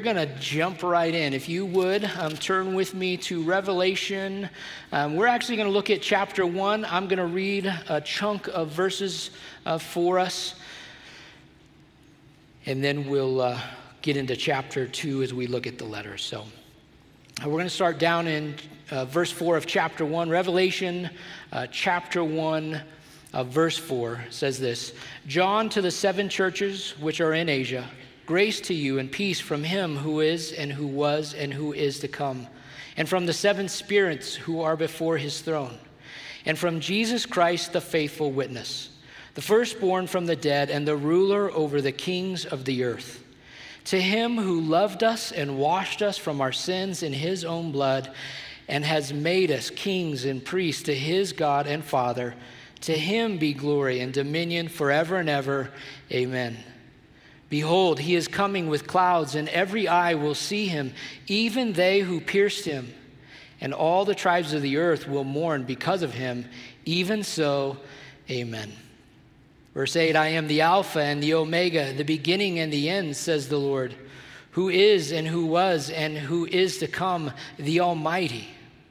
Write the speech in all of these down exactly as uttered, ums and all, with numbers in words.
going to jump right in. If you would, um, turn with me to Revelation. Um, we're actually going to look at chapter one. I'm going to read a chunk of verses uh, for us, and then we'll uh, get into chapter two as we look at the letter. So uh, we're going to start down in uh, verse four of chapter one. Revelation uh, chapter one, uh, verse four says this: John, to the seven churches which are in Asia, grace to you and peace from him who is and who was and who is to come, and from the seven spirits who are before his throne, and from Jesus Christ, the faithful witness, the firstborn from the dead and the ruler over the kings of the earth. To him who loved us and washed us from our sins in his own blood and has made us kings and priests to his God and Father, to him be glory and dominion forever and ever. Amen. Behold, he is coming with clouds, and every eye will see him, even they who pierced him. And all the tribes of the earth will mourn because of him. Even so, amen. Verse eight, I am the Alpha and the Omega, the beginning and the end, says the Lord, who is and who was and who is to come, the Almighty.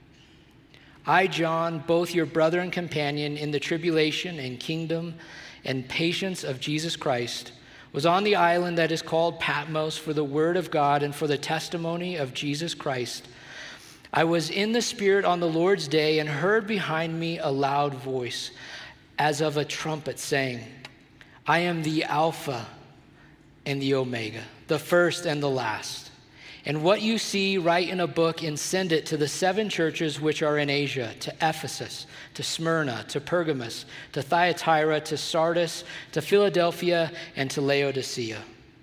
I, John, both your brother and companion in the tribulation and kingdom and patience of Jesus Christ, was on the island that is called Patmos for the word of God and for the testimony of Jesus Christ. I was in the Spirit on the Lord's day and heard behind me a loud voice, as of a trumpet, saying, I am the Alpha and the Omega, the first and the last. And what you see, write in a book and send it to the seven churches which are in Asia, to Ephesus, to Smyrna, to Pergamos, to Thyatira, to Sardis, to Philadelphia, and to Laodicea.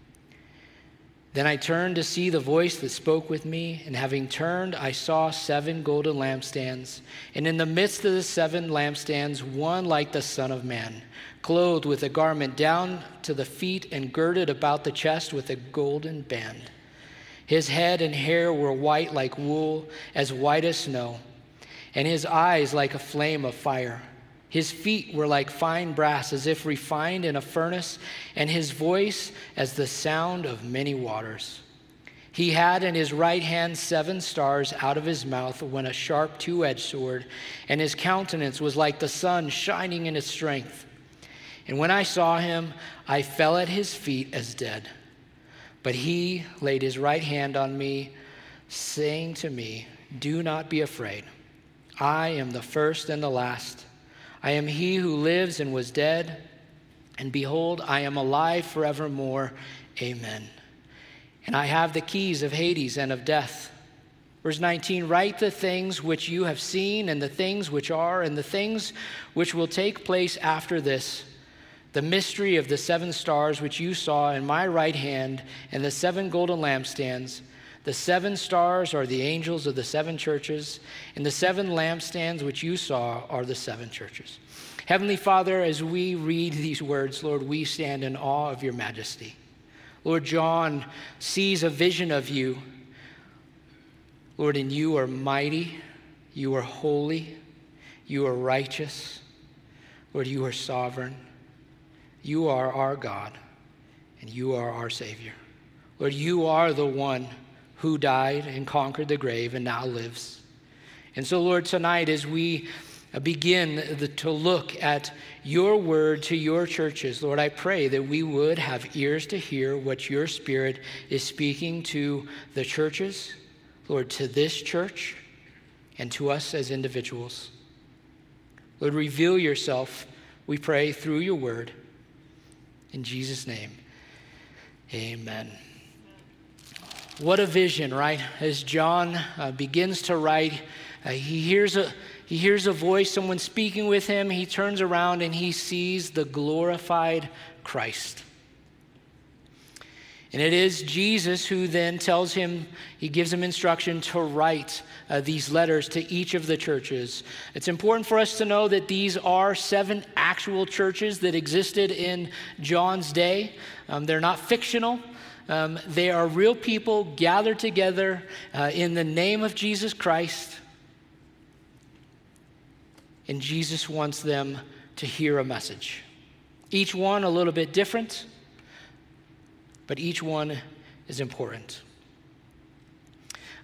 Then I turned to see the voice that spoke with me, and having turned, I saw seven golden lampstands, and in the midst of the seven lampstands, one like the Son of Man, clothed with a garment down to the feet and girded about the chest with a golden band. His head and hair were white like wool, as white as snow, and his eyes like a flame of fire. His feet were like fine brass, as if refined in a furnace, and his voice as the sound of many waters. He had in his right hand seven stars out of his mouth when a sharp two-edged sword, and his countenance was like the sun shining in its strength. And when I saw him, I fell at his feet as dead. But he laid his right hand on me, saying to me, do not be afraid. I am the first and the last. I am he who lives and was dead, and behold, I am alive forevermore. Amen. And I have the keys of Hades and of death. Verse nineteen, write the things which you have seen, and the things which are, and the things which will take place after this, the mystery of the seven stars which you saw in my right hand, and the seven golden lampstands. The seven stars are the angels of the seven churches, and the seven lampstands which you saw are the seven churches. Heavenly Father, as we read these words, Lord, we stand in awe of your majesty. Lord, John sees a vision of you. Lord, and you are mighty, you are holy, you are righteous. Lord, you are sovereign. You are our God, and you are our Savior. Lord, you are the one who died and conquered the grave and now lives. And so, Lord, tonight as we begin the, to look at your word to your churches, Lord, I pray that we would have ears to hear what your Spirit is speaking to the churches, Lord, to this church, and to us as individuals. Lord, reveal yourself, we pray, through your word. In Jesus' name, amen. What a vision, right? As John uh, begins to write, uh, he hears a he hears a voice, someone speaking with him. He turns around and he sees the glorified Christ. And it is Jesus who then tells him, he gives him instruction to write uh, these letters to each of the churches. It's important for us to know that these are seven actual churches that existed in John's day. Um, they're not fictional. Um, they are real people gathered together uh, in the name of Jesus Christ. And Jesus wants them to hear a message. Each one a little bit different, but each one is important.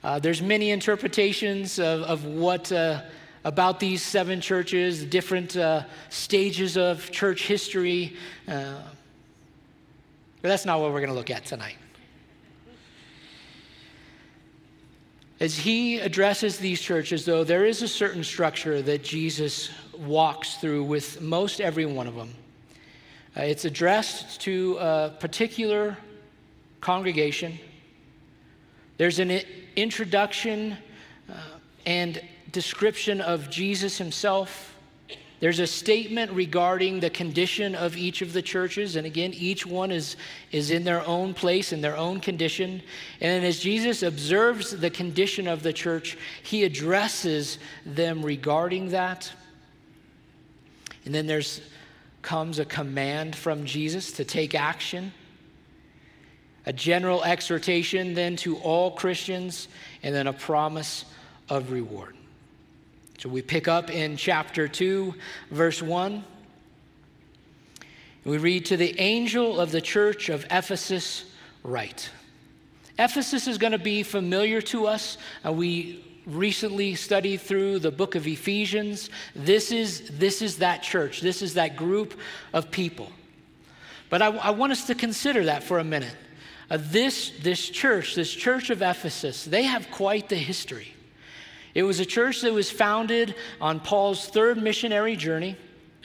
Uh, there's many interpretations of, of what uh, about these seven churches, different uh, stages of church history. Uh, but that's not what we're going to look at tonight. As he addresses these churches, though, there is a certain structure that Jesus walks through with most every one of them. Uh, it's addressed to a particular congregation. There's an introduction uh, and description of Jesus himself. There's a statement regarding the condition of each of the churches. And again, each one is, is in their own place, in their own condition. And then as Jesus observes the condition of the church, he addresses them regarding that. And then there's comes a command from Jesus to take action. A general exhortation then to all Christians, and then a promise of reward. So we pick up in chapter two, verse one. We read, "To the angel of the church of Ephesus write." Ephesus is going to be familiar to us. Uh, we recently studied through the book of Ephesians. This is, this is that church. This is that group of people. But I, I want us to consider that for a minute. Uh, this, this church, this church of Ephesus, they have quite the history. It was a church that was founded on Paul's third missionary journey.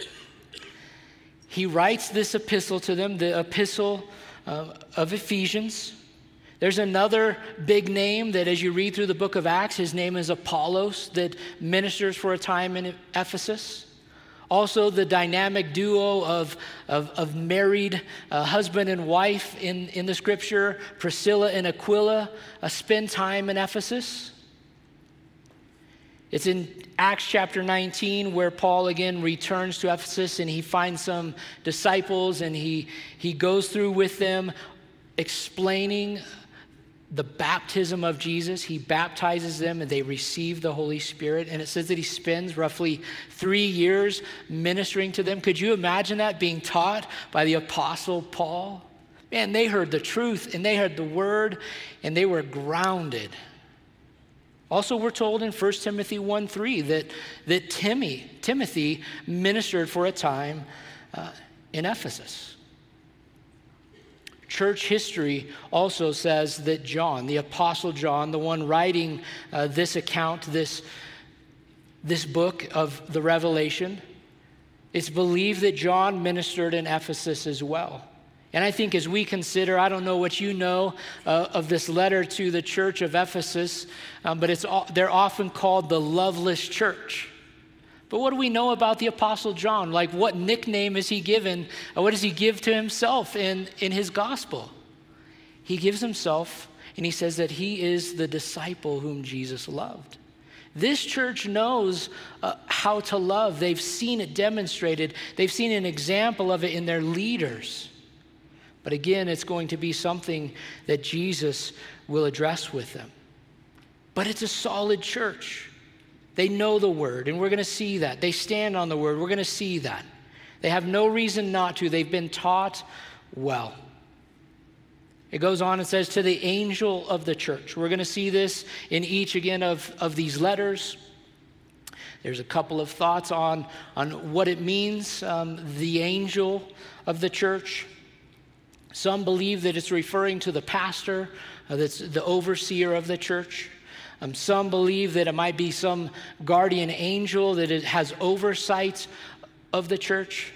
He writes this epistle to them, the epistle uh, of Ephesians. There's another big name that as you read through the book of Acts, his name is Apollos, that ministers for a time in Ephesus. Also the dynamic duo of, of, of married uh, husband and wife in, in the scripture, Priscilla and Aquila, uh, spend time in Ephesus. It's in Acts chapter nineteen where Paul again returns to Ephesus and he finds some disciples and he, he goes through with them explaining the baptism of Jesus. He baptizes them and they receive the Holy Spirit. And it says that he spends roughly three years ministering to them. Could you imagine that being taught by the Apostle Paul? Man, they heard the truth and they heard the word and they were grounded. Also, we're told in First Timothy one three that, that Timmy, Timothy ministered for a time uh, in Ephesus. Church history also says that John, the Apostle John, the one writing uh, this account, this, this book of the Revelation, it's believed that John ministered in Ephesus as well. And I think as we consider, I don't know what you know uh, of this letter to the church of Ephesus, um, but it's they're often called the loveless church. But what do we know about the Apostle John? Like, what nickname is he given? What does he give to himself in, in his gospel? He gives himself, and he says that he is the disciple whom Jesus loved. This church knows uh, how to love. They've seen it demonstrated. They've seen an example of it in their leaders. But again, it's going to be something that Jesus will address with them. But it's a solid church. They know the word, and we're going to see that. They stand on the word. We're going to see that. They have no reason not to. They've been taught well. It goes on and says, to the angel of the church. We're going to see this in each, again, of, of these letters. There's a couple of thoughts on, on what it means, um, the angel of the church. Some believe that it's referring to the pastor, uh, that's the overseer of the church. Um, some believe that it might be some guardian angel that it has oversight of the church.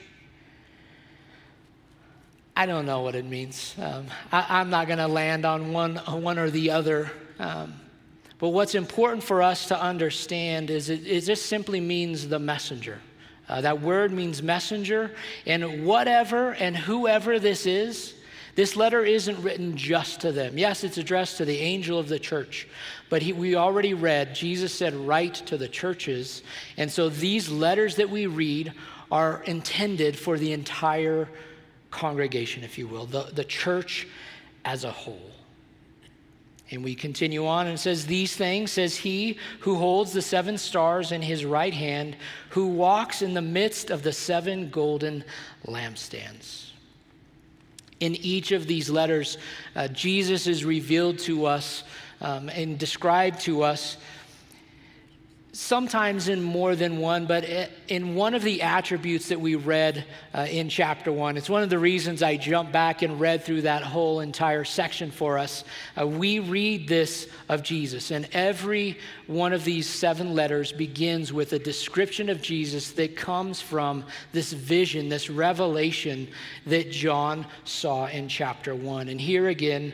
I don't know what it means. Um, I, I'm not going to land on one, one or the other. Um, but what's important for us to understand is it, it just simply means the messenger. Uh, that word means messenger, and whatever and whoever this is, this letter isn't written just to them. Yes, it's addressed to the angel of the church, but he, we already read, Jesus said, write to the churches. And so these letters that we read are intended for the entire congregation, if you will, the, the church as a whole. And we continue on and it says, these things says he who holds the seven stars in his right hand, who walks in the midst of the seven golden lampstands. In each of these letters, uh, Jesus is revealed to us um, and described to us, sometimes in more than one, but in one of the attributes that we read uh, in chapter one. It's one of the reasons I jumped back and read through that whole entire section for us. Uh, we read this of Jesus, and every one of these seven letters begins with a description of Jesus that comes from this vision, this revelation that John saw in chapter one. And here again,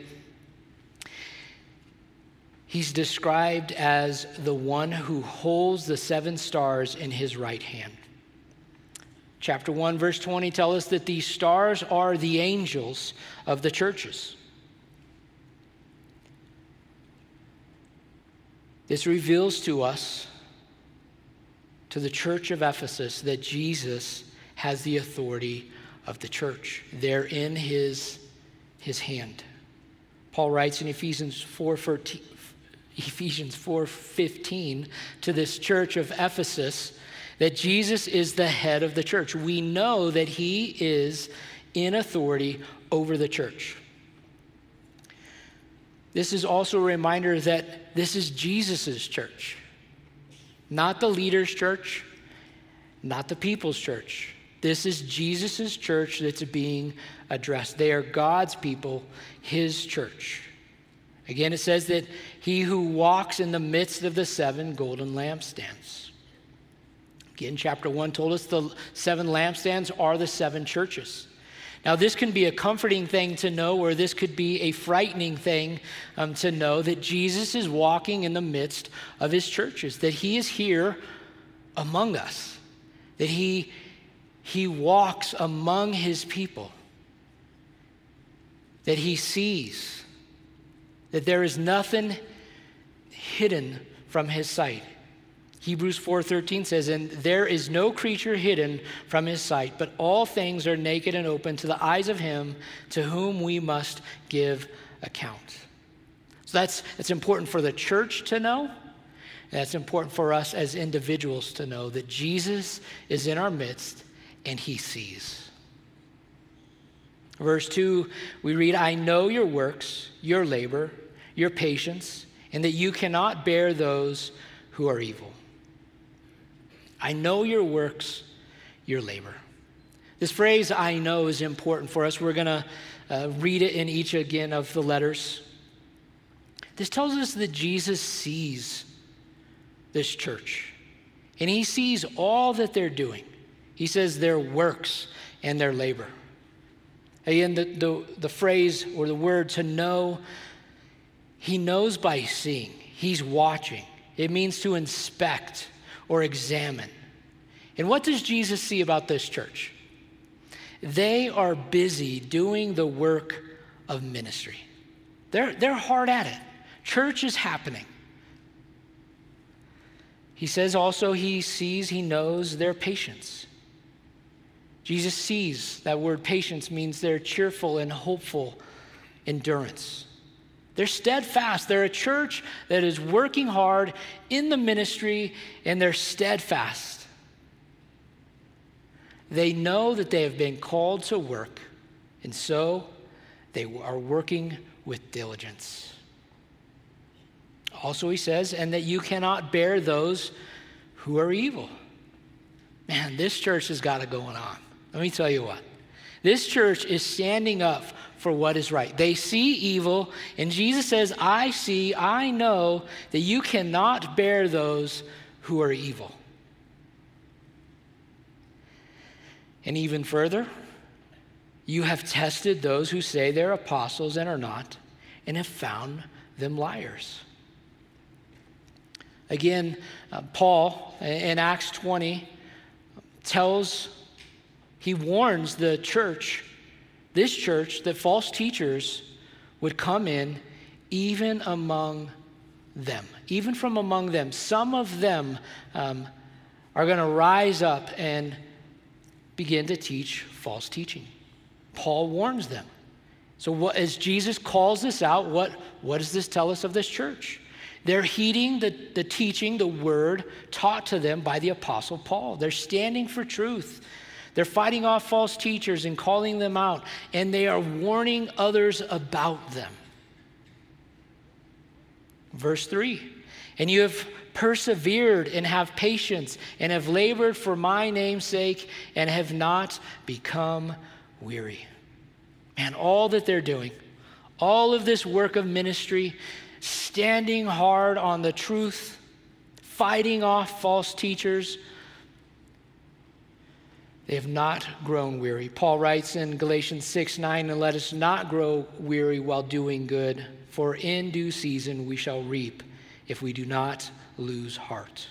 he's described as the one who holds the seven stars in his right hand. Chapter one, verse twenty tells us that these stars are the angels of the churches. This reveals to us, to the church of Ephesus, that Jesus has the authority of the church. They're in his, his hand. Paul writes in Ephesians four thirteen, Ephesians four fifteen to this church of Ephesus that Jesus is the head of the church. We know that he is in authority over the church. This is also a reminder that this is Jesus' church, not the leader's church, not the people's church. This is Jesus' church that's being addressed. They are God's people, his church. Again, it says that he who walks in the midst of the seven golden lampstands. Again, chapter one told us the seven lampstands are the seven churches. Now, this can be a comforting thing to know, or this could be a frightening thing um, to know that Jesus is walking in the midst of his churches, that he is here among us, that he, he walks among his people, that he sees, that there is nothing hidden from his sight. Hebrews four thirteen says, and there is no creature hidden from his sight, but all things are naked and open to the eyes of him to whom we must give account. So that's, that's important for the church to know. And that's important for us as individuals to know that Jesus is in our midst and he sees. Verse two, we read, I know your works, your labor, your patience, and that you cannot bear those who are evil. I know your works, your labor. This phrase, I know, is important for us. We're going to uh, read it in each again of the letters. This tells us that Jesus sees this church, and he sees all that they're doing. He says their works and their labor. Again, the, the, the phrase or the word to know, he knows by seeing. He's watching. It means to inspect or examine. And what does Jesus see about this church? They are busy doing the work of ministry. They're, they're hard at it. Church is happening. He says also he sees, he knows their patience. Jesus sees. That word patience means they're cheerful and hopeful endurance. They're steadfast. They're a church that is working hard in the ministry, and they're steadfast. They know that they have been called to work, and so they are working with diligence. Also, he says, and that you cannot bear those who are evil. Man, this church has got it going on. Let me tell you what. This church is standing up for what is right. They see evil, and Jesus says, I see, I know that you cannot bear those who are evil. And even further, you have tested those who say they're apostles and are not, and have found them liars. Again, uh, Paul in Acts twenty tells, he warns the church, this church, that false teachers would come in even among them, even from among them. Some of them um, are going to rise up and begin to teach false teaching. Paul warns them. So what, as Jesus calls this out, what, what does this tell us of this church? They're heeding the, the teaching, the word taught to them by the Apostle Paul. They're standing for truth. They're fighting off false teachers and calling them out, and they are warning others about them. Verse three, and you have persevered and have patience and have labored for my name's sake and have not become weary. And all that they're doing, all of this work of ministry, standing hard on the truth, fighting off false teachers, they have not grown weary. Paul writes in Galatians six nine, and let us not grow weary while doing good, for in due season we shall reap if we do not lose heart.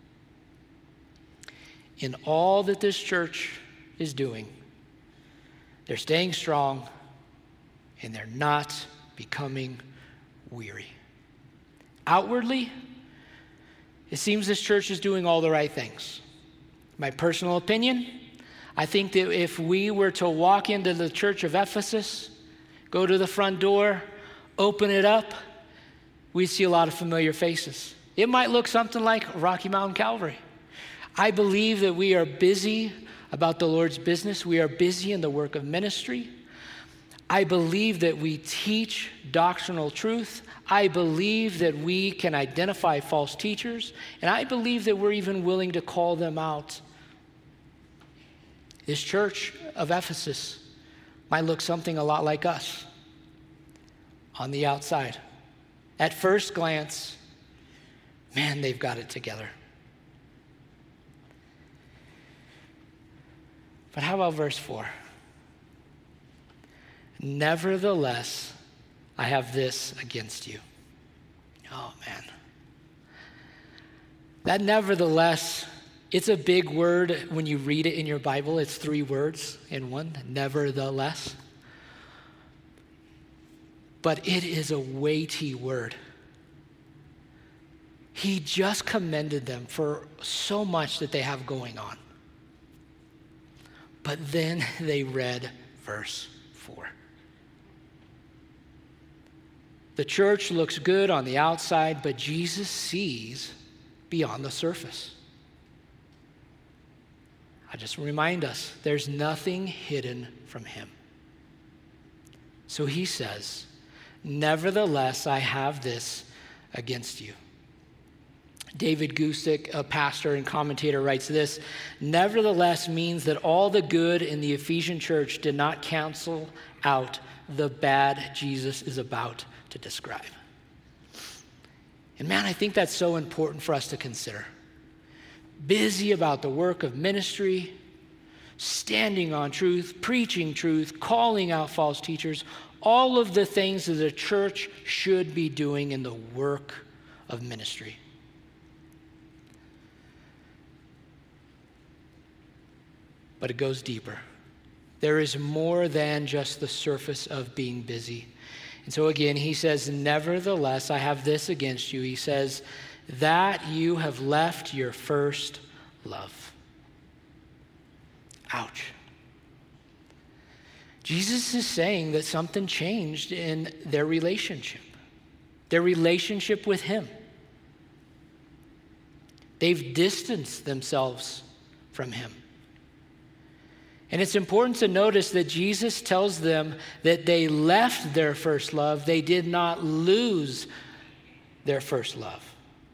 In all that this church is doing, they're staying strong and they're not becoming weary. Outwardly, it seems this church is doing all the right things. My personal opinion, I think that if we were to walk into the church of Ephesus, go to the front door, open it up, we'd see a lot of familiar faces. It might look something like Rocky Mountain Calvary. I believe that we are busy about the Lord's business. We are busy in the work of ministry. I believe that we teach doctrinal truth. I believe that we can identify false teachers. And I believe that we're even willing to call them out. This church of Ephesus might look something a lot like us on the outside. At first glance, man, they've got it together. But how about verse four? Nevertheless, I have this against you. Oh, man. That nevertheless, it's a big word when you read it in your Bible. It's three words in one, nevertheless. But it is a weighty word. He just commended them for so much that they have going on. But then they read verse four. The church looks good on the outside, but Jesus sees beyond the surface. I just remind us, there's nothing hidden from him. So he says, nevertheless, I have this against you. David Gusick, a pastor and commentator, writes this: nevertheless means that all the good in the Ephesian church did not cancel out the bad Jesus is about to describe. And man, I think that's so important for us to consider. Busy about the work of ministry, standing on truth, preaching truth, calling out false teachers, all of the things that the church should be doing in the work of ministry. But it goes deeper. There is more than just the surface of being busy. And so again, he says, nevertheless, I have this against you. He says, that you have left your first love. Ouch. Jesus is saying that something changed in their relationship, their relationship with him. They've distanced themselves from him. And it's important to notice that Jesus tells them that they left their first love. They did not lose their first love.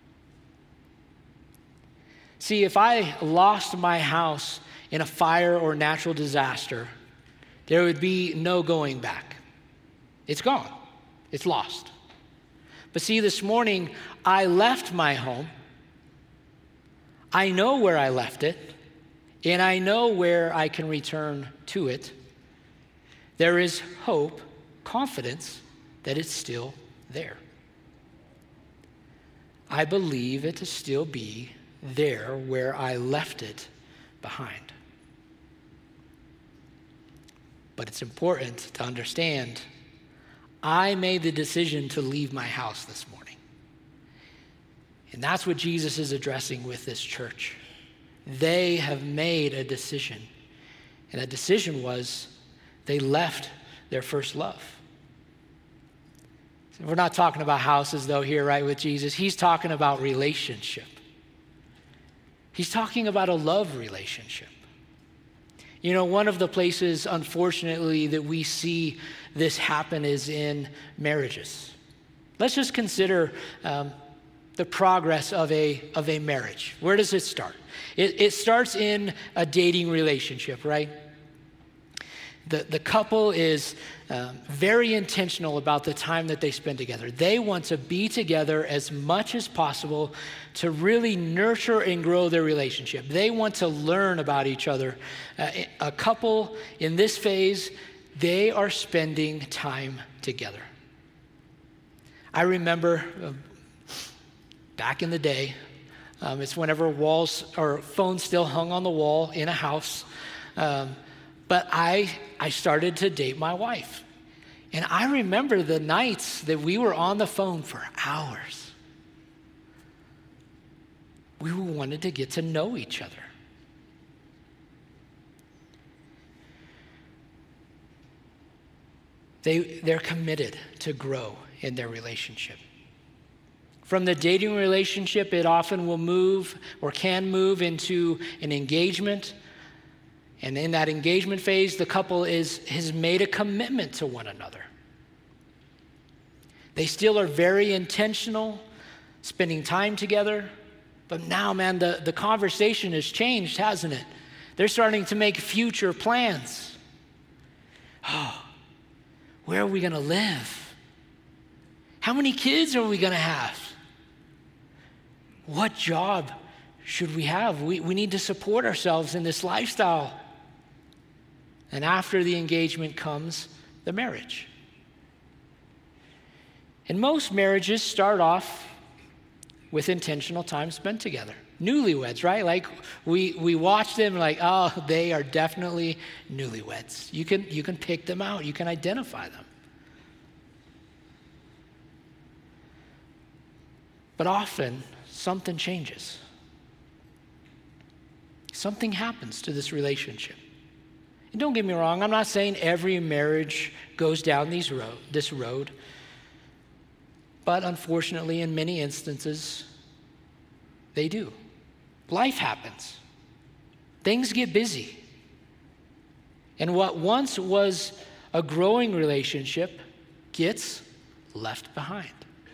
See, if I lost my house in a fire or natural disaster, there would be no going back. It's gone. It's lost. But see, this morning, I left my home. I know where I left it. And I know where I can return to it. There is hope, confidence that it's still there. I believe it to still be there where I left it behind. But it's important to understand, I made the decision to leave my house this morning. And that's what Jesus is addressing with this church. They have made a decision. And that decision was they left their first love. So we're not talking about houses, though, here, right, with Jesus. He's talking about relationship. He's talking about a love relationship. You know, one of the places, unfortunately, that we see this happen is in marriages. Let's just consider um, the progress of a, of a marriage. Where does it start? It, it starts in a dating relationship, right? The, the couple is um, very intentional about the time that they spend together. They want to be together as much as possible to really nurture and grow their relationship. They want to learn about each other. Uh, a couple in this phase, they are spending time together. I remember uh, back in the day, um, it's whenever walls or phones still hung on the wall in a house. Um, But I, I started to date my wife. And I remember the nights that we were on the phone for hours. We wanted to get to know each other. They, they're committed to grow in their relationship. From the dating relationship, it often will move or can move into an engagement. And in that engagement phase, the couple is, has made a commitment to one another. They still are very intentional, spending time together. But now, man, the, the conversation has changed, hasn't it? They're starting to make future plans. Oh, where are we going to live? How many kids are we going to have? What job should we have? We, we need to support ourselves in this lifestyle. And after the engagement comes the marriage. And most marriages start off with intentional time spent together. Newlyweds, right? Like we we watch them like, oh, they are definitely newlyweds. You can you can pick them out. You can identify them. But often something changes. Something happens to this relationship. And don't get me wrong, I'm not saying every marriage goes down these road, this road. But unfortunately, in many instances, they do. Life happens. Things get busy. And what once was a growing relationship gets left behind.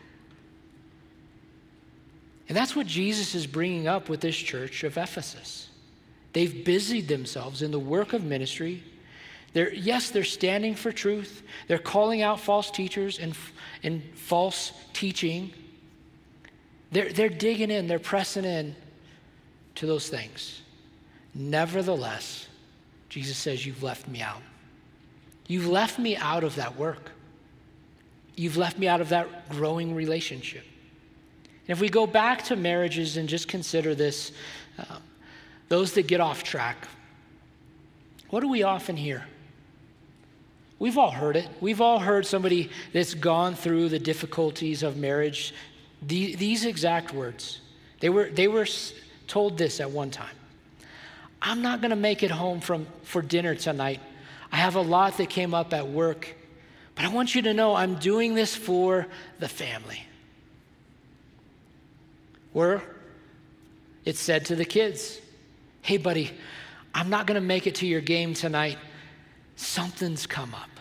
And that's what Jesus is bringing up with this church of Ephesus. They've busied themselves in the work of ministry. They're, yes, they're standing for truth. They're calling out false teachers and, and false teaching. They're, they're digging in, they're pressing in to those things. Nevertheless, Jesus says, you've left me out. You've left me out of that work. You've left me out of that growing relationship. And if we go back to marriages and just consider this, uh, those that get off track, what do we often hear? We've all heard it. We've all heard somebody that's gone through the difficulties of marriage, the, these exact words. They were, they were told this at one time. I'm not going to make it home from, for dinner tonight. I have a lot that came up at work, but I want you to know I'm doing this for the family. Or it's said to the kids, hey, buddy, I'm not going to make it to your game tonight. Something's come up.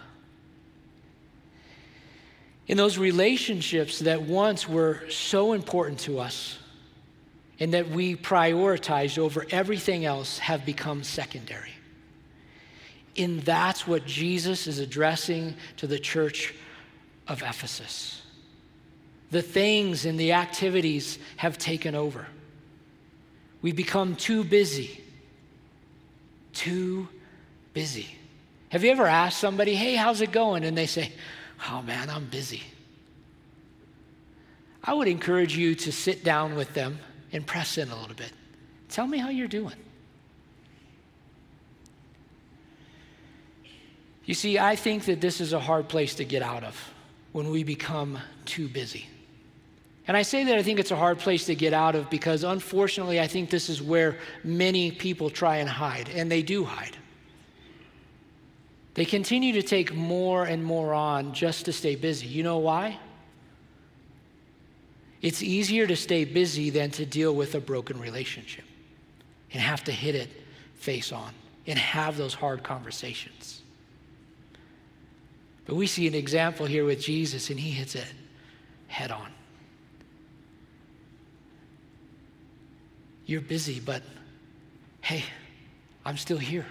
In those relationships that once were so important to us and that we prioritized over everything else have become secondary. And that's what Jesus is addressing to the church of Ephesus. The things and the activities have taken over. We've become too busy. Too busy. Have you ever asked somebody, hey, how's it going? And they say, oh man, I'm busy. I would encourage you to sit down with them and press in a little bit. Tell me how you're doing. You see, I think that this is a hard place to get out of when we become too busy. And I say that I think it's a hard place to get out of because unfortunately I think this is where many people try and hide, and they do hide. They continue to take more and more on just to stay busy. You know why? It's easier to stay busy than to deal with a broken relationship and have to hit it face on and have those hard conversations. But we see an example here with Jesus, and he hits it head on. You're busy, but hey, I'm still here.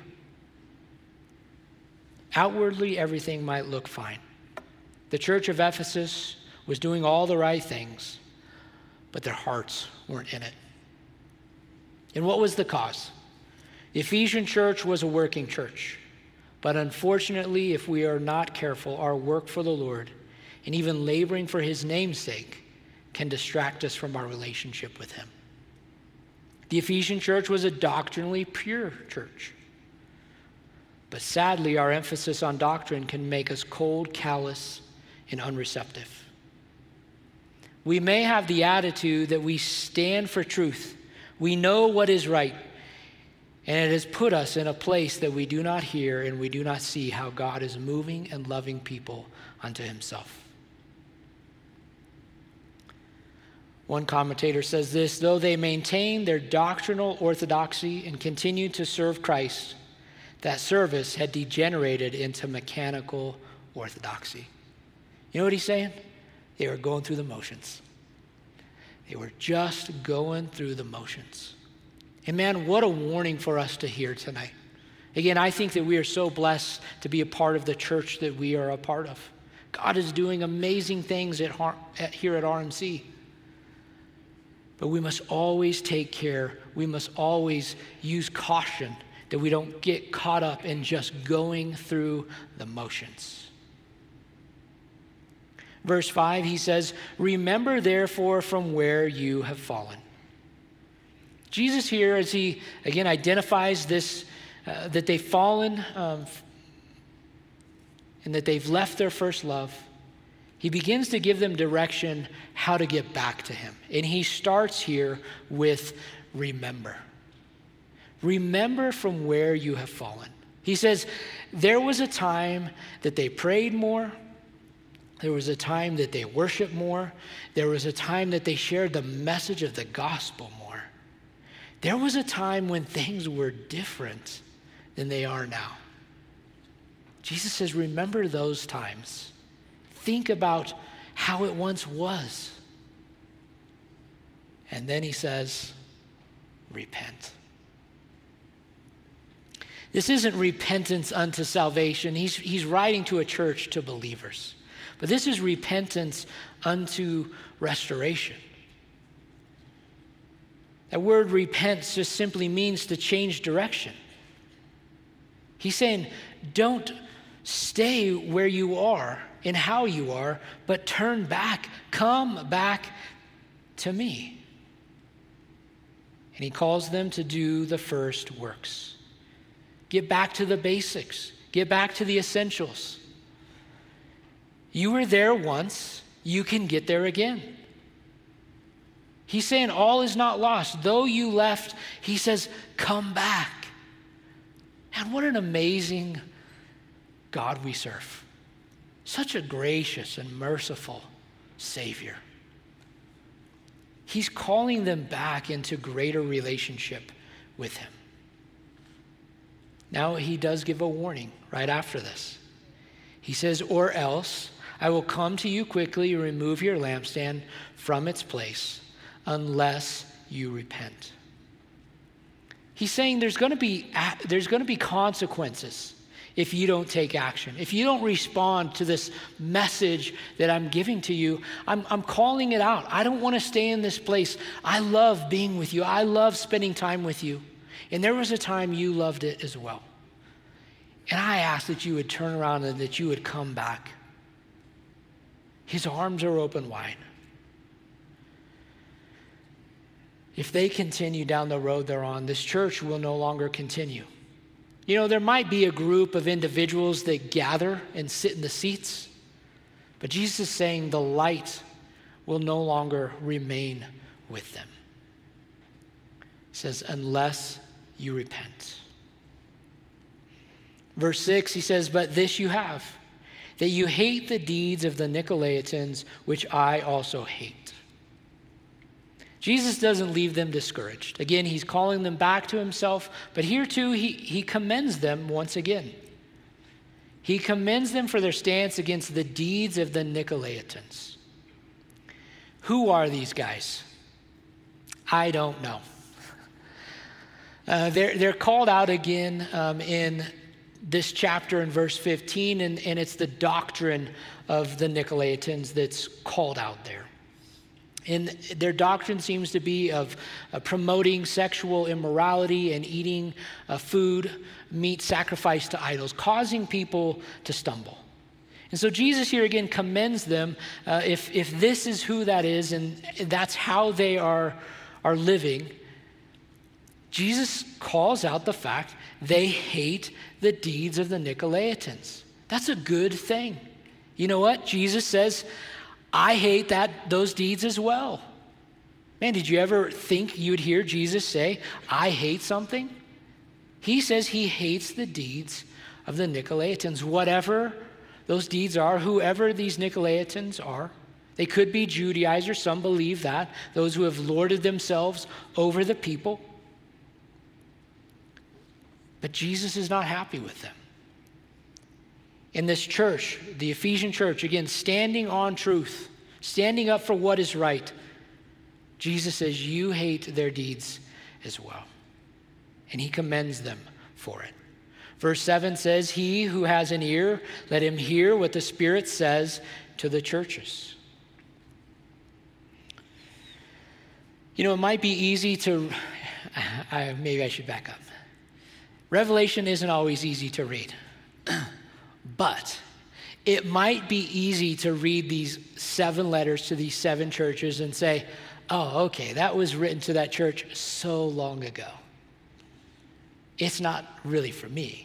Outwardly, everything might look fine. The church of Ephesus was doing all the right things, but their hearts weren't in it. And what was the cause? The Ephesian church was a working church. But unfortunately, if we are not careful, our work for the Lord and even laboring for his name's sake can distract us from our relationship with him. The Ephesian church was a doctrinally pure church. But sadly, our emphasis on doctrine can make us cold, callous, and unreceptive. We may have the attitude that we stand for truth. We know what is right. And it has put us in a place that we do not hear and we do not see how God is moving and loving people unto himself. One commentator says this: though they maintained their doctrinal orthodoxy and continued to serve Christ, that service had degenerated into mechanical orthodoxy. You know what he's saying? They were going through the motions. They were just going through the motions. And man, what a warning for us to hear tonight. Again, I think that we are so blessed to be a part of the church that we are a part of. God is doing amazing things at, at here at R M C. But we must always take care. We must always use caution that we don't get caught up in just going through the motions. Verse five, he says, remember therefore from where you have fallen. Jesus here, as he, again, identifies this, uh, that they've fallen um, and that they've left their first love, he begins to give them direction how to get back to him. And he starts here with remember. Remember from where you have fallen. He says, there was a time that they prayed more. There was a time that they worshiped more. There was a time that they shared the message of the gospel more. There was a time when things were different than they are now. Jesus says, remember those times. Think about how it once was. And then he says, repent. This isn't repentance unto salvation. He's, he's writing to a church, to believers. But this is repentance unto restoration. That word repent just simply means to change direction. He's saying, don't stay where you are and how you are, but turn back, come back to me. And he calls them to do the first works. Get back to the basics. Get back to the essentials. You were there once, you can get there again. He's saying all is not lost. Though you left, he says, come back. And what an amazing God we serve. Such a gracious and merciful Savior. He's calling them back into greater relationship with him. Now he does give a warning right after this. He says, or else I will come to you quickly and remove your lampstand from its place, unless you repent. He's saying there's going to be there's going to be consequences if you don't take action. If you don't respond to this message that I'm giving to you, I'm, I'm calling it out. I don't want to stay in this place. I love being with you. I love spending time with you. And there was a time you loved it as well. And I ask that you would turn around and that you would come back. His arms are open wide. If they continue down the road they're on, this church will no longer continue. You know, there might be a group of individuals that gather and sit in the seats, but Jesus is saying the light will no longer remain with them. He says, unless you repent. Verse six, he says, but this you have, that you hate the deeds of the Nicolaitans, which I also hate. Jesus doesn't leave them discouraged. Again, he's calling them back to himself, but here too, he, he commends them once again. He commends them for their stance against the deeds of the Nicolaitans. Who are these guys? I don't know. Uh, they're, they're called out again um, in this chapter in verse fifteen, and, and it's the doctrine of the Nicolaitans that's called out there. And their doctrine seems to be of uh, promoting sexual immorality and eating uh, food, meat sacrificed to idols, causing people to stumble. And so Jesus here again commends them. Uh, if, if this is who that is and that's how they are, are living, Jesus calls out the fact they hate the deeds of the Nicolaitans. That's a good thing. You know what? Jesus says, I hate that those deeds as well. Man, did you ever think you'd hear Jesus say, I hate something? He says he hates the deeds of the Nicolaitans, whatever those deeds are, whoever these Nicolaitans are. They could be Judaizers, some believe that, those who have lorded themselves over the people. But Jesus is not happy with them. In this church, the Ephesian church, again, standing on truth, standing up for what is right, Jesus says, you hate their deeds as well. And he commends them for it. Verse seven says, he who has an ear, let him hear what the Spirit says to the churches. You know, it might be easy to, I, maybe I should back up. Revelation isn't always easy to read. But it might be easy to read these seven letters to these seven churches and say, oh, okay, that was written to that church so long ago. It's not really for me.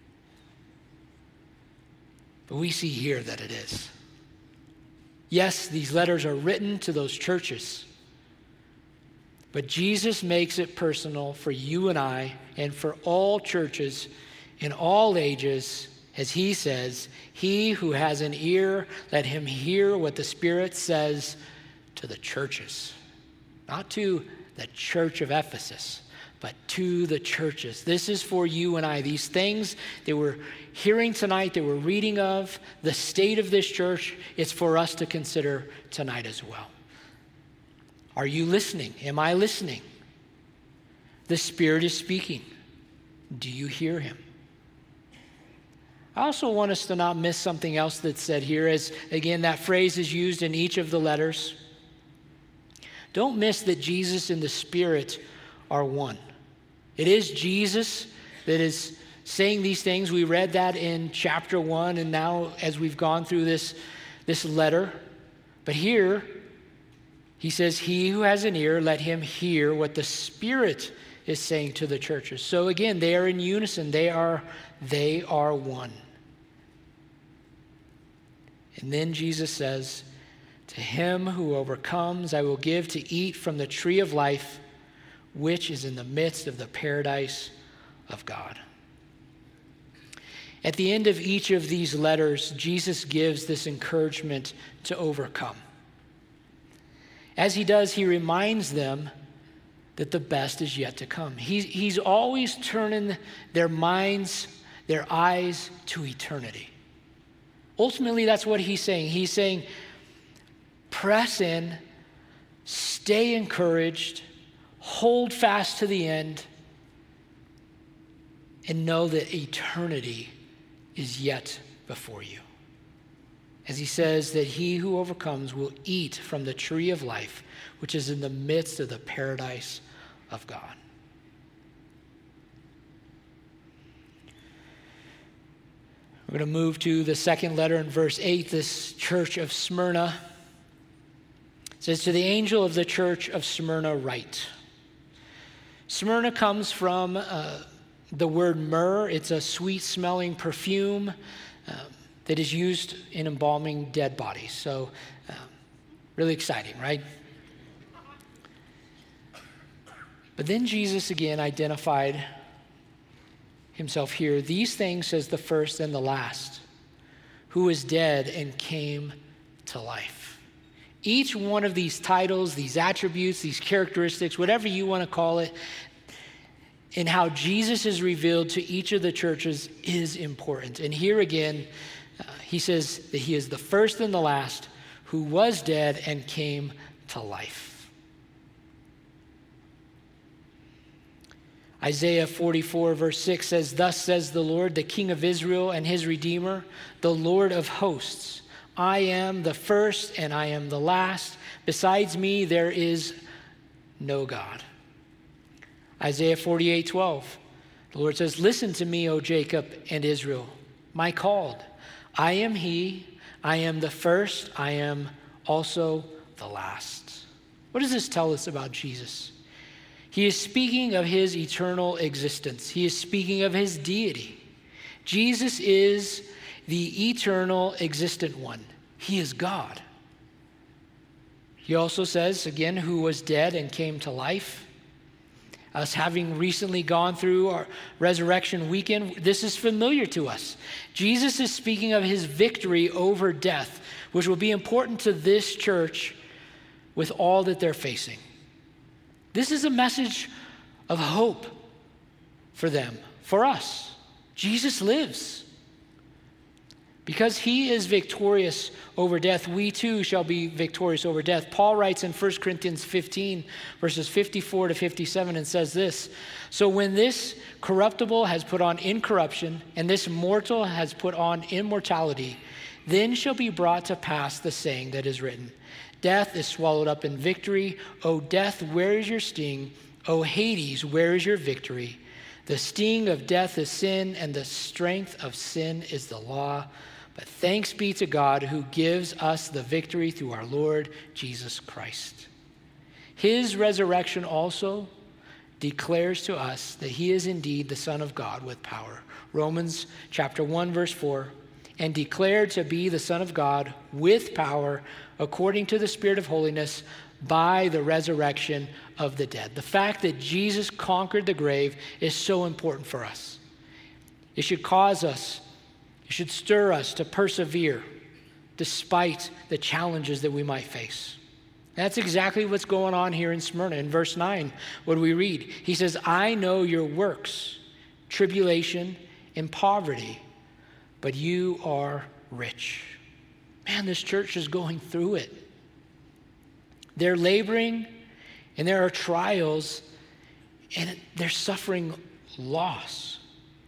But we see here that it is. Yes, these letters are written to those churches. But Jesus makes it personal for you and I and for all churches in all ages. As he says, he who has an ear, let him hear what the Spirit says to the churches. Not to the church of Ephesus, but to the churches. This is for you and I. These things that we're hearing tonight, that we're reading of, the state of this church, it's for us to consider tonight as well. Are you listening? Am I listening? The Spirit is speaking. Do you hear him? I also want us to not miss something else that's said here, as again, that phrase is used in each of the letters. Don't miss that Jesus and the Spirit are one. It is Jesus that is saying these things. We read that in chapter one, and now as we've gone through this, this letter. But here, he says, he who has an ear, let him hear what the Spirit is saying to the churches. So again, they are in unison. They are, they are one. And then Jesus says, to him who overcomes, I will give to eat from the tree of life, which is in the midst of the paradise of God. At the end of each of these letters, Jesus gives this encouragement to overcome. As he does, he reminds them that the best is yet to come. He's, he's always turning their minds, their eyes to eternity. Ultimately, that's what he's saying. He's saying, press in, stay encouraged, hold fast to the end, and know that eternity is yet before you. As he says that he who overcomes will eat from the tree of life, which is in the midst of the paradise of God. We're going to move to the second letter in verse eight, this church of Smyrna. It says, to the angel of the church of Smyrna write. Smyrna comes from uh, the word myrrh. It's a sweet-smelling perfume uh, that is used in embalming dead bodies. So uh, really exciting, right? But then Jesus again identified himself here. These things says the first and the last, who is dead and came to life. Each one of these titles, these attributes, these characteristics, whatever you want to call it, and how Jesus is revealed to each of the churches is important. And here again, uh, he says that he is the first and the last, who was dead and came to life. Isaiah forty-four verse six says, "Thus says the Lord, the King of Israel and his Redeemer, the Lord of hosts. I am the first and I am the last. Besides me, there is no God." Isaiah forty-eight twelve, the Lord says, "Listen to me, O Jacob and Israel, my called. I am he, I am the first, I am also the last." What does this tell us about Jesus? He is speaking of his eternal existence. He is speaking of his deity. Jesus is the eternal existent one. He is God. He also says, again, who was dead and came to life. Us having recently gone through our resurrection weekend, this is familiar to us. Jesus is speaking of his victory over death, which will be important to this church with all that they're facing. This is a message of hope for them, for us. Jesus lives. Because he is victorious over death, we too shall be victorious over death. Paul writes in First Corinthians fifteen, verses fifty-four to fifty-seven, and says this, "So when this corruptible has put on incorruption, and this mortal has put on immortality, then shall be brought to pass the saying that is written, death is swallowed up in victory. O death, where is your sting? O Hades, where is your victory? The sting of death is sin, and the strength of sin is the law. But thanks be to God who gives us the victory through our Lord Jesus Christ." His resurrection also declares to us that he is indeed the Son of God with power. Romans chapter one, verse four, "And declared to be the Son of God with power according to the Spirit of holiness by the resurrection of the dead." The fact that Jesus conquered the grave is so important for us. It should cause us, it should stir us to persevere despite the challenges that we might face. That's exactly what's going on here in Smyrna. In verse nine, what do we read? He says, "I know your works, tribulation and poverty, but you are rich." Man, this church is going through it. They're laboring, and there are trials, and they're suffering loss.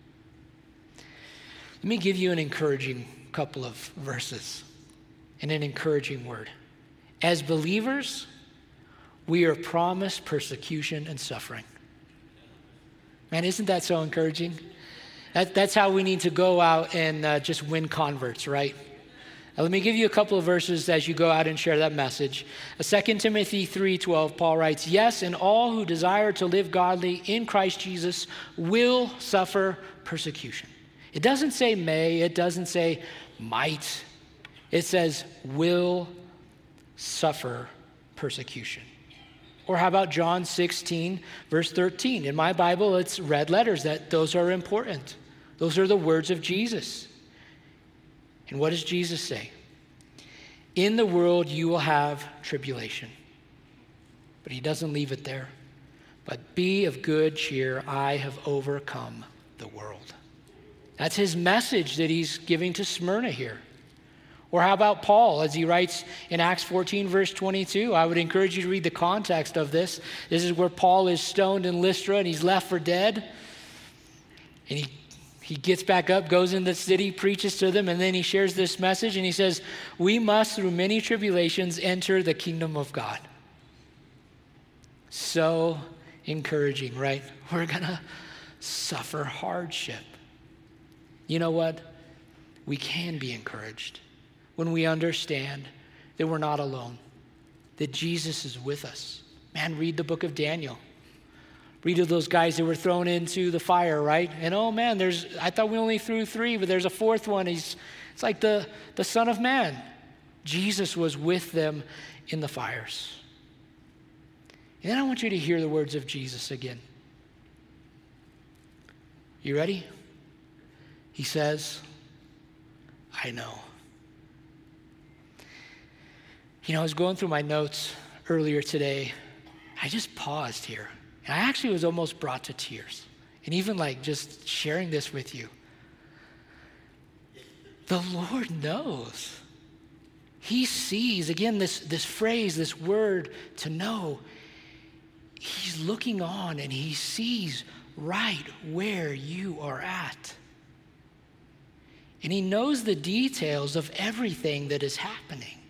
Let me give you an encouraging couple of verses and an encouraging word. As believers, we are promised persecution and suffering. Man, isn't that so encouraging? That, that's how we need to go out and uh, just win converts, right? Now, let me give you a couple of verses as you go out and share that message. Second Timothy three twelve, Paul writes, "Yes, and all who desire to live godly in Christ Jesus will suffer persecution." It doesn't say may, it doesn't say might. It says will suffer persecution. Or how about John sixteen, verse thirteen? In my Bible, it's red letters. That those are important. Those are the words of Jesus. And what does Jesus say? "In the world you will have tribulation." But he doesn't leave it there. "But be of good cheer, I have overcome the world." That's his message that he's giving to Smyrna here. Or how about Paul, as he writes in Acts fourteen, verse twenty-two? I would encourage you to read the context of this. This is where Paul is stoned in Lystra and he's left for dead. And he, he gets back up, goes in the city, preaches to them, and then he shares this message and he says, "We must, through many tribulations, enter the kingdom of God." So encouraging, right? We're gonna suffer hardship. You know what? We can be encouraged when we understand that we're not alone, that Jesus is with us. Man, read the book of Daniel. Read of those guys that were thrown into the fire, right? And oh man, there's, I thought we only threw three, but there's a fourth one. He's, it's like the, the Son of Man. Jesus was with them in the fires. And then I want you to hear the words of Jesus again. You ready? He says, "I know." You know, I was going through my notes earlier today. I just paused here. And I actually was almost brought to tears. And even like just sharing this with you. The Lord knows. He sees, again, this, this phrase, this word, to know. He's looking on and he sees right where you are at. And he knows the details of everything that is happening.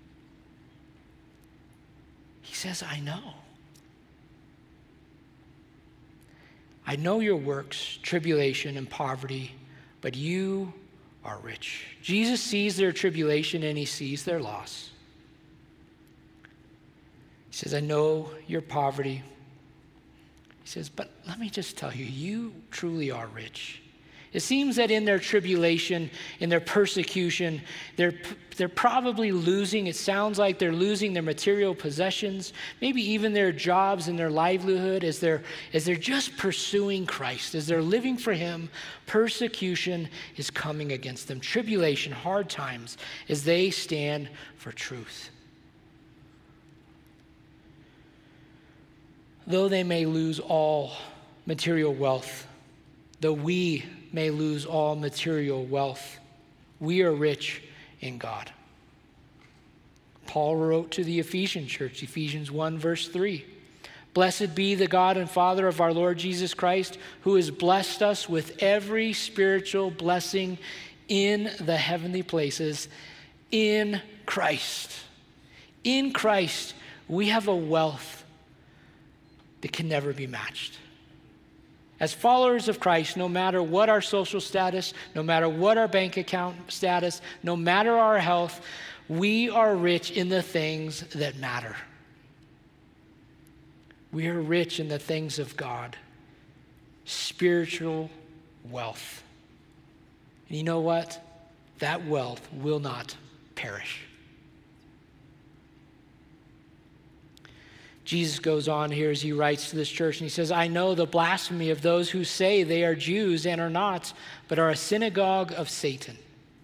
He says, I know. I know your works, tribulation and poverty, but you are rich. Jesus sees their tribulation and he sees their loss. He says, I know your poverty. He says, but let me just tell you, you truly are rich. It seems that in their tribulation, in their persecution, they're, they're probably losing, it sounds like they're losing their material possessions, maybe even their jobs and their livelihood as they're, as they're just pursuing Christ, as they're living for him. Persecution is coming against them. Tribulation, hard times, as they stand for truth. Though they may lose all material wealth, though we may lose all material wealth, we are rich in God. Paul wrote to the Ephesian church, Ephesians one, verse three. Blessed be the God and Father of our Lord Jesus Christ, who has blessed us with every spiritual blessing in the heavenly places in Christ. In Christ, we have a wealth that can never be matched. As followers of Christ, no matter what our social status, no matter what our bank account status, no matter our health, we are rich in the things that matter. We are rich in the things of God, spiritual wealth. And you know what? That wealth will not perish. Jesus goes on here as he writes to this church, and he says, I know the blasphemy of those who say they are Jews and are not, but are a synagogue of Satan.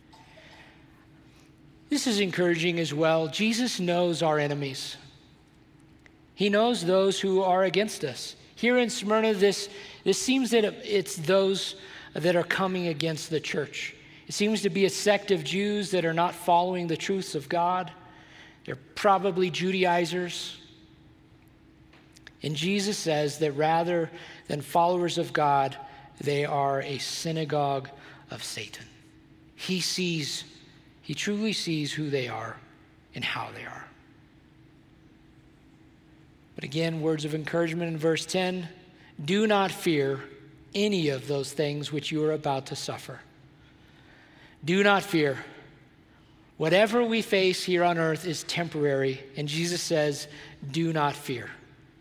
This is encouraging as well. Jesus knows our enemies. He knows those who are against us. Here in Smyrna, this, this seems that it's those that are coming against the church. It seems to be a sect of Jews that are not following the truths of God. They're probably Judaizers. And Jesus says that rather than followers of God, they are a synagogue of Satan. He sees, he truly sees who they are and how they are. But again, words of encouragement in verse ten, do not fear any of those things which you are about to suffer. Do not fear. Whatever we face here on earth is temporary, and Jesus says, do not fear.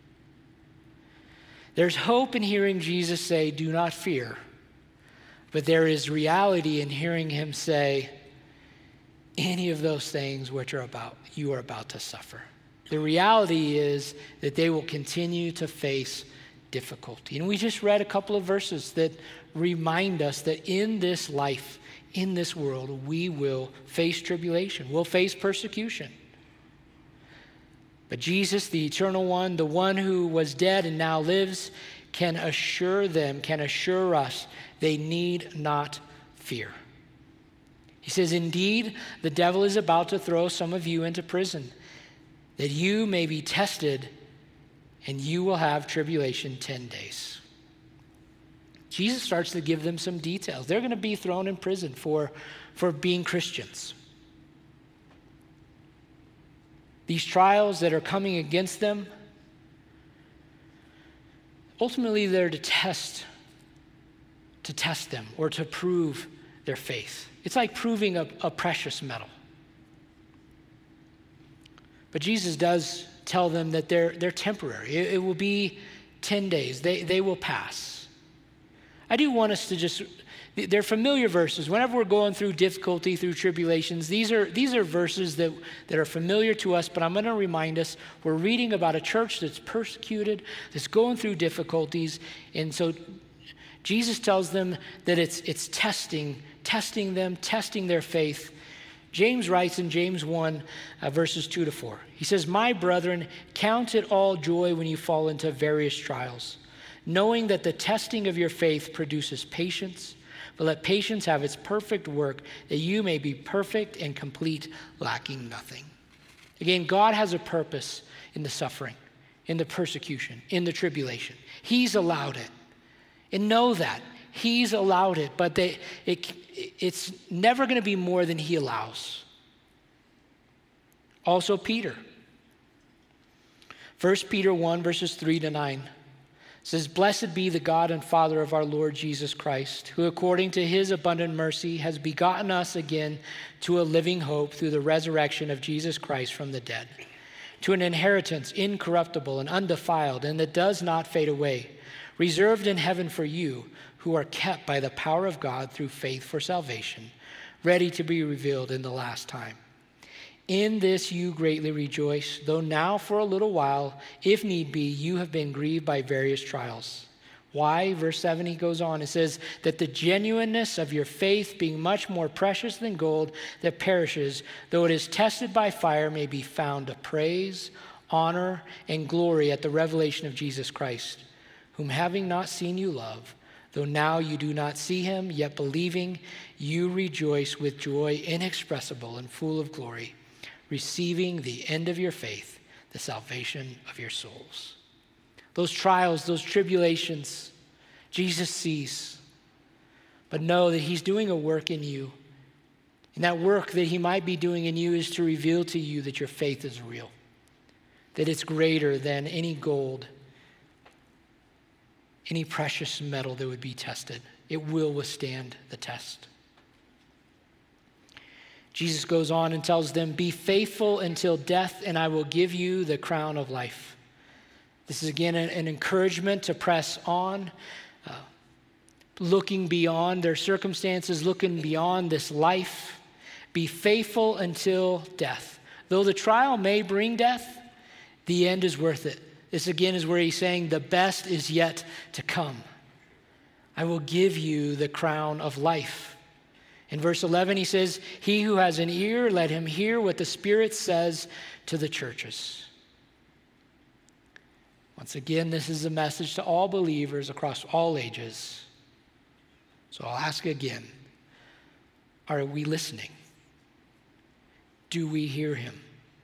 There's hope in hearing Jesus say, do not fear. But there is reality in hearing him say, any of those things which are about, you are about to suffer. The reality is that they will continue to face difficulty. And we just read a couple of verses that remind us that in this life, in this world, we will face tribulation. We'll face persecution. But Jesus, the eternal one, the one who was dead and now lives, can assure them, can assure us they need not fear. He says, indeed, the devil is about to throw some of you into prison, that you may be tested, and you will have tribulation ten days. Jesus starts to give them some details. They're going to be thrown in prison for, for being Christians. These trials that are coming against them, ultimately they're to test, to test them or to prove their faith. It's like proving a, a precious metal. But Jesus does tell them that they're, they're temporary. It, it will be ten days. They, they will pass. I do want us to just, they're familiar verses. Whenever we're going through difficulty, through tribulations, these are these are verses that, that are familiar to us, but I'm going to remind us, we're reading about a church that's persecuted, that's going through difficulties, and so Jesus tells them that it's it's testing, testing them, testing their faith. James writes in James one, uh, verses two to four. He says, my brethren, count it all joy when you fall into various trials, knowing that the testing of your faith produces patience. But let patience have its perfect work, that you may be perfect and complete, lacking nothing. Again, God has a purpose in the suffering, in the persecution, in the tribulation. He's allowed it. And know that. He's allowed it, but they, it, it's never going to be more than he allows. Also Peter. First Peter one, verses three to nine. Says, "Blessed be the God and Father of our Lord Jesus Christ, who according to his abundant mercy has begotten us again to a living hope through the resurrection of Jesus Christ from the dead, to an inheritance incorruptible and undefiled and that does not fade away, reserved in heaven for you, who are kept by the power of God through faith for salvation, ready to be revealed in the last time. In this you greatly rejoice, though now for a little while, if need be, you have been grieved by various trials." Why? Verse seven, he goes on. It says, "That the genuineness of your faith, being much more precious than gold that perishes, though it is tested by fire, may be found to praise, honor, and glory at the revelation of Jesus Christ, whom having not seen you love, though now you do not see him, yet believing, you rejoice with joy inexpressible and full of glory, receiving the end of your faith, the salvation of your souls." Those trials, those tribulations, Jesus sees. But know that he's doing a work in you. And that work that he might be doing in you is to reveal to you that your faith is real, that it's greater than any gold, any precious metal that would be tested. It will withstand the test. Jesus goes on and tells them, "Be faithful until death, and I will give you the crown of life." This is again an, an encouragement to press on, uh, looking beyond their circumstances, looking beyond this life. Be faithful until death. Though the trial may bring death, the end is worth it. This again is where he's saying the best is yet to come. I will give you the crown of life. In verse eleven, he says, "He who has an ear, let him hear what the Spirit says to the churches." Once again, this is a message to all believers across all ages. So I'll ask again, are we listening? Do we hear him?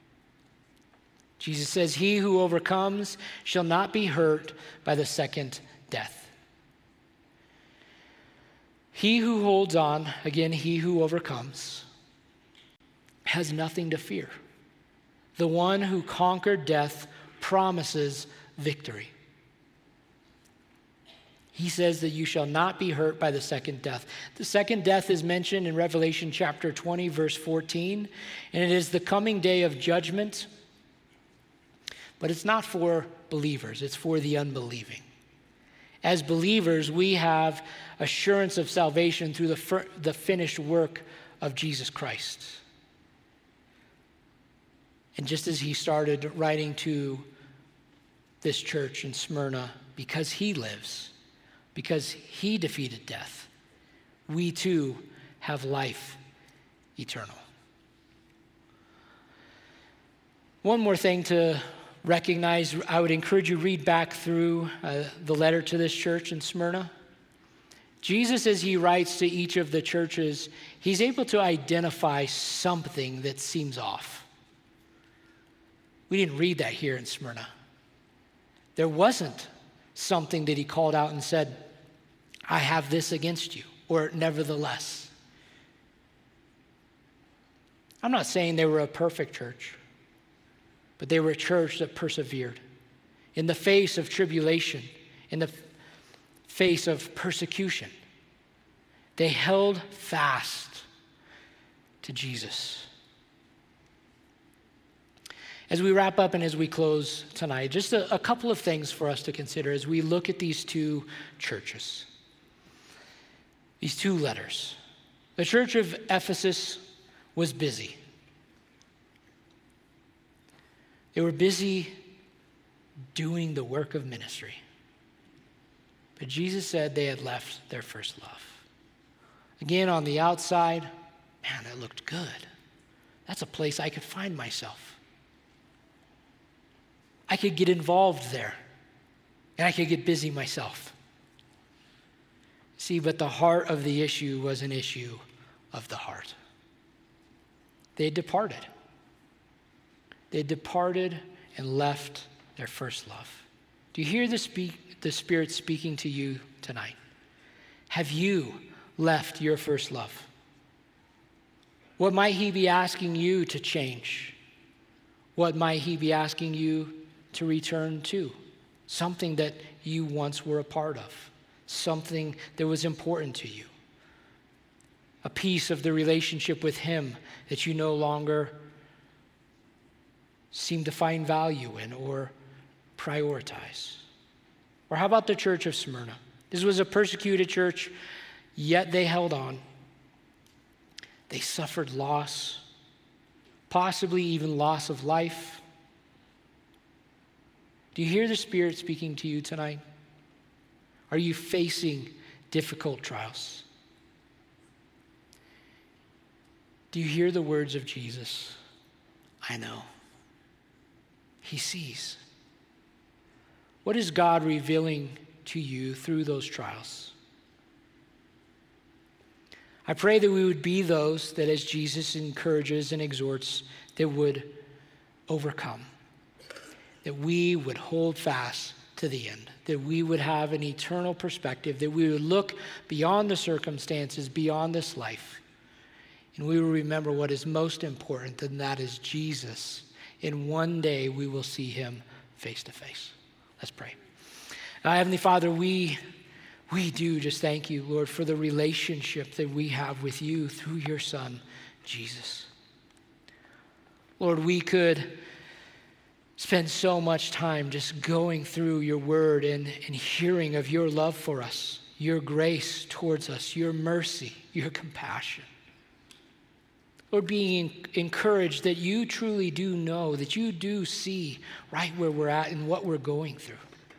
Jesus says, "He who overcomes shall not be hurt by the second death." He who holds on, again, he who overcomes, has nothing to fear. The one who conquered death promises victory. He says that you shall not be hurt by the second death. The second death is mentioned in Revelation chapter twenty, verse fourteen, and it is the coming day of judgment, but it's not for believers, it's for the unbelieving. As believers, we have assurance of salvation through the, fir- the finished work of Jesus Christ. And just as he started writing to this church in Smyrna, because he lives, because he defeated death, we too have life eternal. One more thing to recognize, I would encourage you to read back through uh, the letter to this church in Smyrna. Jesus, as he writes to each of the churches, he's able to identify something that seems off. We didn't read that here in Smyrna. There wasn't something that he called out and said, "I have this against you," or "nevertheless." I'm not saying they were a perfect church, but they were a church that persevered in the face of tribulation, in the face of persecution. They held fast to Jesus. As we wrap up and as we close tonight, just a, a couple of things for us to consider as we look at these two churches, these two letters. The church of Ephesus was busy. They were busy doing the work of ministry. But Jesus said they had left their first love. Again, on the outside, man, that looked good. That's a place I could find myself. I could get involved there, and I could get busy myself. See, but the heart of the issue was an issue of the heart. They had departed. They had departed and left their first love. Do you hear the, speak, the Spirit speaking to you tonight? Have you left your first love? What might he be asking you to change? What might he be asking you to return to? Something that you once were a part of. Something that was important to you. A piece of the relationship with him that you no longer seem to find value in or prioritize. Or how about the church of Smyrna? This was a persecuted church, yet they held on. They suffered loss, possibly even loss of life. Do you hear the Spirit speaking to you tonight? Are you facing difficult trials? Do you hear the words of Jesus? I know. He sees. What is God revealing to you through those trials? I pray that we would be those that, as Jesus encourages and exhorts, that would overcome, that we would hold fast to the end, that we would have an eternal perspective, that we would look beyond the circumstances, beyond this life, and we will remember what is most important, and that is Jesus. And one day we will see him face to face. Let's pray. Uh, Heavenly Father, we, we do just thank you, Lord, for the relationship that we have with you through your Son, Jesus. Lord, we could spend so much time just going through your word and, and hearing of your love for us, your grace towards us, your mercy, your compassion. Lord, being encouraged that you truly do know, that you do see right where we're at and what we're going through.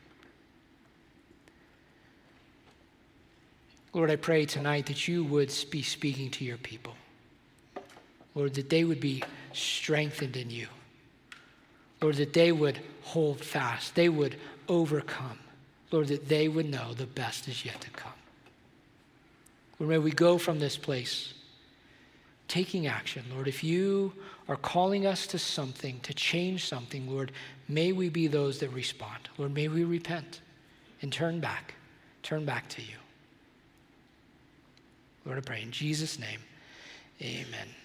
Lord, I pray tonight that you would be speaking to your people. Lord, that they would be strengthened in you. Lord, that they would hold fast. They would overcome. Lord, that they would know the best is yet to come. Lord, may we go from this place taking action. Lord, if you are calling us to something, to change something, Lord, may we be those that respond. Lord, may we repent and turn back, turn back to you. Lord, I pray in Jesus' name, amen.